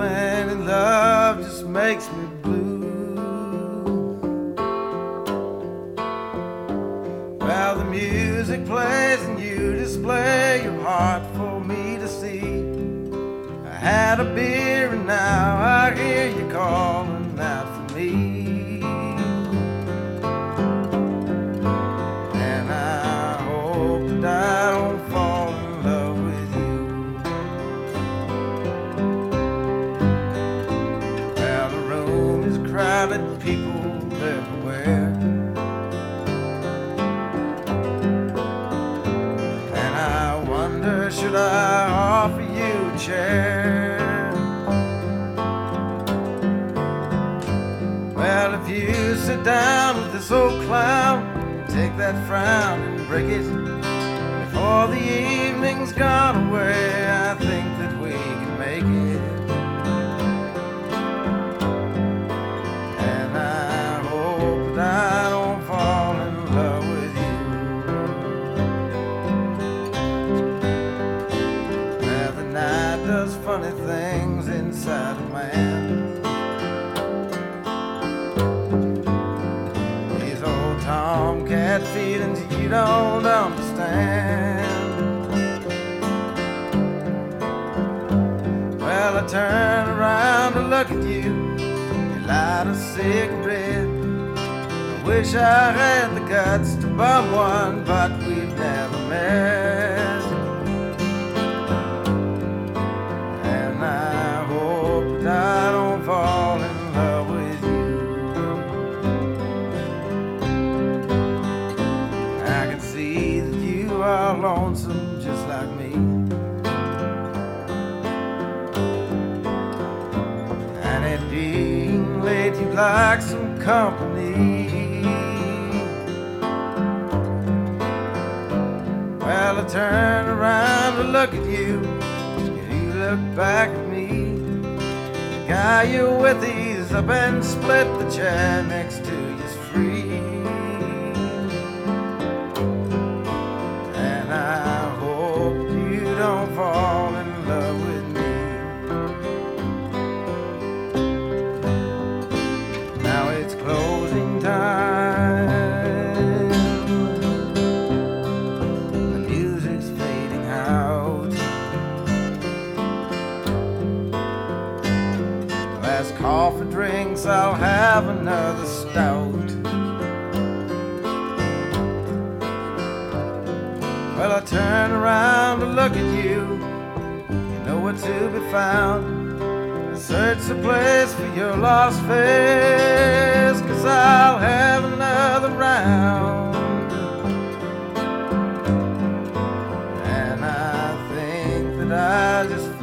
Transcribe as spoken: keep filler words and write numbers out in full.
falling in love just makes me blue. Well, the music plays and you display your heart for me to see. I had a beer and now I hear you calling out for me. And I hope that I don't fall in love with you. Well, the room is crowded, people everywhere. And I wonder, should I offer you a chair? Well, if you sit down with this old clown, take that frown and break it before the evening's gone away, I think that we can make it. And I hope that I don't fall in love with you. Well, the night does funny things inside a man. Tomcat feelings you don't understand. Well, I turn around to look at you. You light a cigarette. I wish I had the guts to bum one, but we've never met. And I hope that I don't fall in love with you. You are lonesome just like me, and it being late you'd like some company. Well, I turn around to look at you, and you look back at me. The guy you're with, he's up and split the chair next to you's free. Don't fall in love with me. Now it's closing time. The music's fading out. Last coffee drinks, I'll have another stout. Well, I turn around to look at you. You know where to be found. Search the place for your lost face, 'cause I'll have another round. And I think that I just